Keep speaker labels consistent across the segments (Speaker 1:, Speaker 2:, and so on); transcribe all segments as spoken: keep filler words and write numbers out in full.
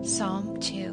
Speaker 1: Psalm two.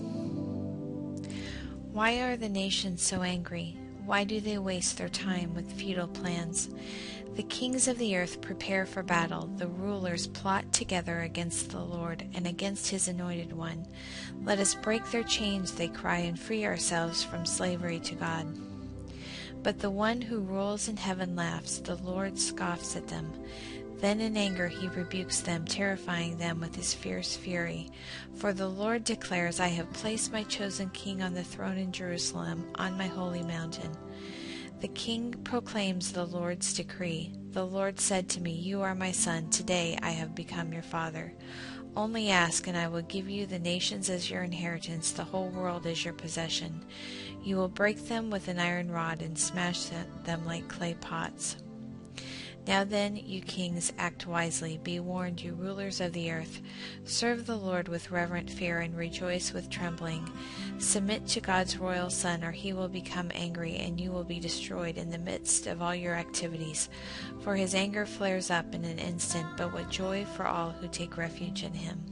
Speaker 1: Why are the nations so angry? Why do they waste their time with futile plans? The kings of the earth prepare for battle. The rulers plot together against the Lord and against his anointed one. Let us break their chains, they cry, and free ourselves from slavery to God. But the one who rules in heaven laughs. The Lord scoffs at them. Then in anger he rebukes them, terrifying them with his fierce fury. For the Lord declares, I have placed my chosen king on the throne in Jerusalem, on my holy mountain. The king proclaims the Lord's decree. The Lord said to me, You are my son. Today I have become your father. Only ask, and I will give you the nations as your inheritance, the whole world as your possession. You will break them with an iron rod and smash them like clay pots. Now then, you kings, act wisely. Be warned, you rulers of the earth. Serve the Lord with reverent fear and rejoice with trembling. Submit to God's royal Son, or he will become angry, and you will be destroyed in the midst of all your activities. For his anger flares up in an instant, but with joy for all who take refuge in him.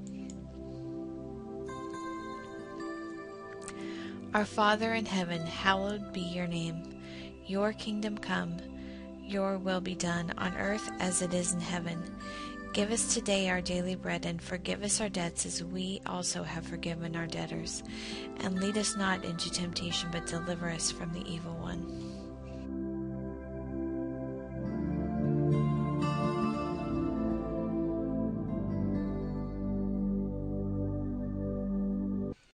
Speaker 1: Our Father in heaven, hallowed be your name. Your kingdom come. Your will be done, on earth as it is in heaven. Give us today our daily bread, and forgive us our debts as we also have forgiven our debtors. And lead us not into temptation, but deliver us from the evil one.